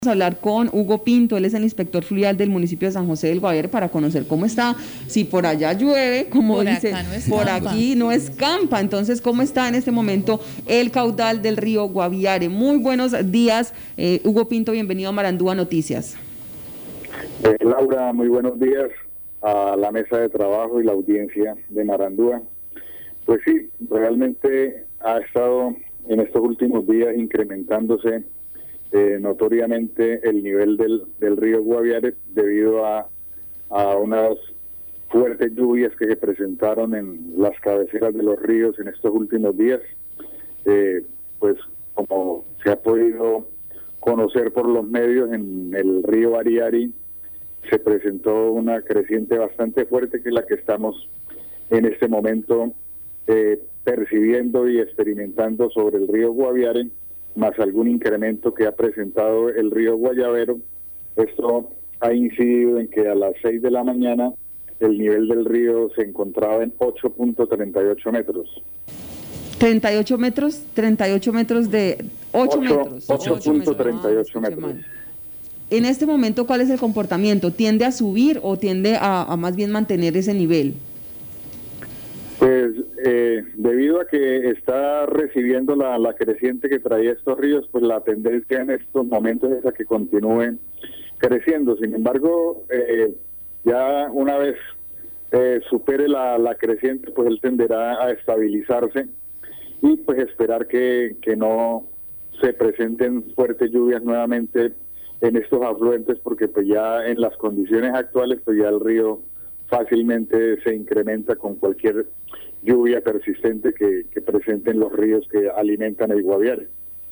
Vamos a hablar con Hugo Pinto, él es el inspector fluvial del municipio de San José del Guaviare para conocer cómo está, si por allá llueve, como por dice, acá no por escampa. aquí no escampa, entonces cómo está en este momento el caudal del río Guaviare. Muy buenos días, Hugo Pinto, bienvenido a Marandúa Noticias. Laura, muy buenos días a la mesa de trabajo y la audiencia de Marandúa. Pues sí, realmente ha estado en estos últimos días incrementándose notoriamente el nivel del río Guaviare debido a unas fuertes lluvias que se presentaron en las cabeceras de los ríos en estos últimos días. Pues como se ha podido conocer por los medios, en el río Ariari se presentó una creciente bastante fuerte, que es la que estamos en este momento percibiendo y experimentando sobre el río Guaviare, más algún incremento que ha presentado el río Guayabero. Esto ha incidido en que a las 6 de la mañana el nivel del río se encontraba en 8.38 metros. 38 metros de 8 metros. 8.38 metros. En este momento, ¿cuál es el comportamiento? ¿Tiende a subir o tiende a más bien mantener ese nivel? Pues debido a que está recibiendo la creciente que traía estos ríos, pues la tendencia en estos momentos es a que continúen creciendo. Sin embargo, ya una vez supere la creciente, pues él tenderá a estabilizarse y pues esperar que no se presenten fuertes lluvias nuevamente en estos afluentes, porque pues ya en las condiciones actuales pues ya el río fácilmente se incrementa con cualquier lluvia persistente que presenten los ríos que alimentan el Guaviare.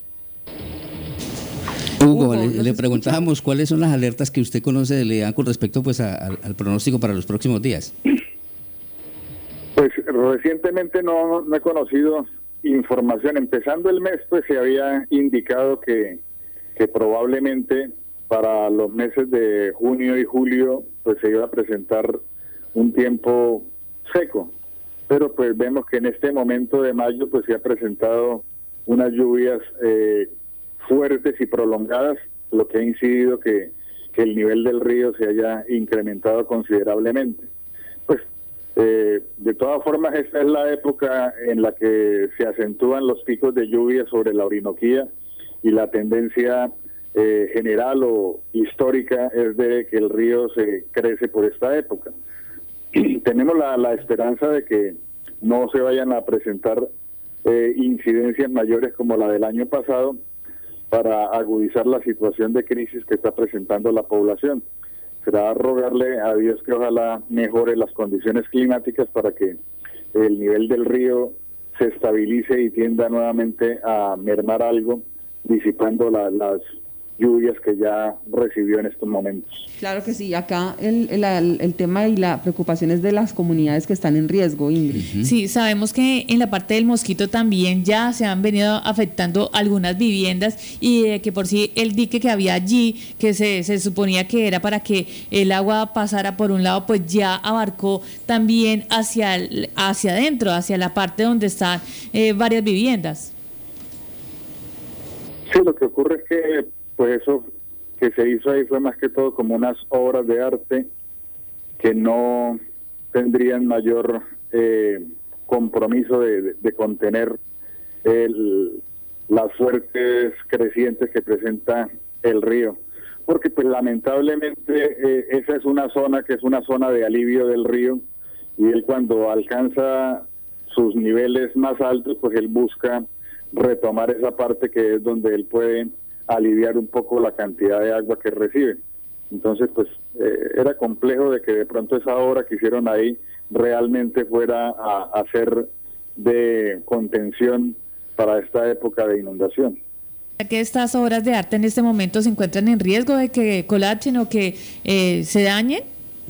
Hugo, le preguntábamos cuáles son las alertas que usted conoce, le dan con respecto pues al pronóstico para los próximos días. Pues recientemente no he conocido información. Empezando el mes pues se había indicado que probablemente para los meses de junio y julio pues se iba a presentar un tiempo seco, pero pues vemos que en este momento de mayo pues se ha presentado unas lluvias fuertes y prolongadas, lo que ha incidido que el nivel del río se haya incrementado considerablemente. Pues de todas formas esta es la época en la que se acentúan los picos de lluvia sobre la Orinoquía, y la tendencia general o histórica es de que el río se crece por esta época. Tenemos la esperanza de que no se vayan a presentar incidencias mayores como la del año pasado para agudizar la situación de crisis que está presentando la población. Será rogarle a Dios que ojalá mejore las condiciones climáticas para que el nivel del río se estabilice y tienda nuevamente a mermar algo, disipando las lluvias que ya recibió en estos momentos. Claro que sí, acá el tema y la preocupación es de las comunidades que están en riesgo, Ingrid. Sí, sabemos que en la parte del Mosquito también ya se han venido afectando algunas viviendas, y que por sí el dique que había allí, que se suponía que era para que el agua pasara por un lado, pues ya abarcó también hacia adentro, hacia la parte donde están varias viviendas. Sí, lo que ocurre es que pues eso que se hizo ahí fue más que todo como unas obras de arte que no tendrían mayor compromiso de contener las fuertes crecientes que presenta el río, porque pues lamentablemente esa es una zona que es una zona de alivio del río, y él cuando alcanza sus niveles más altos pues él busca retomar esa parte que es donde él puede aliviar un poco la cantidad de agua que recibe. Entonces pues era complejo de que de pronto esa obra que hicieron ahí realmente fuera a ser de contención para esta época de inundación. ¿Que estas obras de arte en este momento se encuentran en riesgo de que colapsen o que se dañen?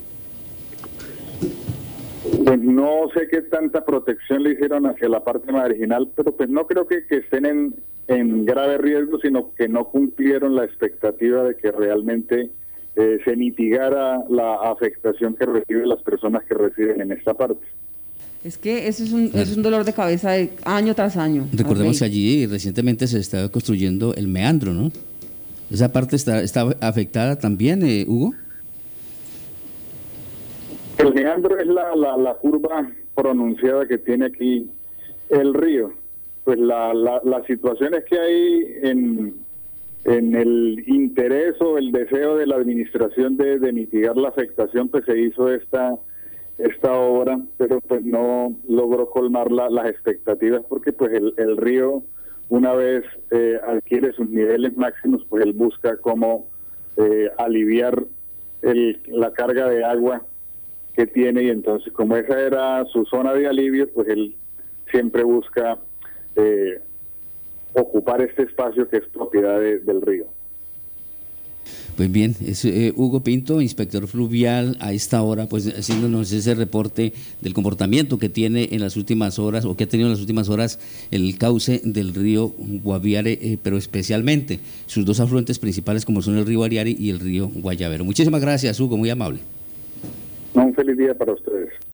Pues no sé qué tanta protección le hicieron hacia la parte marginal, pero pues no creo que estén en grave riesgo, sino que no cumplieron la expectativa de que realmente se mitigara la afectación que reciben las personas que residen en esta parte. Es que eso es un dolor de cabeza de año tras año. Recordemos que allí recientemente se estaba construyendo el meandro, ¿no? ¿Esa parte está afectada también, Hugo? El meandro es la curva pronunciada que tiene aquí el río. Pues las situaciones que hay en el interés o el deseo de la administración de mitigar la afectación, pues se hizo esta obra, pero pues no logró colmar las expectativas, porque pues el río, una vez adquiere sus niveles máximos, pues él busca cómo aliviar la carga de agua que tiene, y entonces como esa era su zona de alivio, pues él siempre busca ocupar este espacio que es propiedad del río. Pues bien, es Hugo Pinto, inspector fluvial, a esta hora, pues haciéndonos ese reporte del comportamiento que tiene en las últimas horas, o que ha tenido en las últimas horas, el cauce del río Guaviare, pero especialmente sus dos afluentes principales, como son el río Ariari y el río Guayabero. Muchísimas gracias, Hugo, muy amable. Un feliz día para ustedes.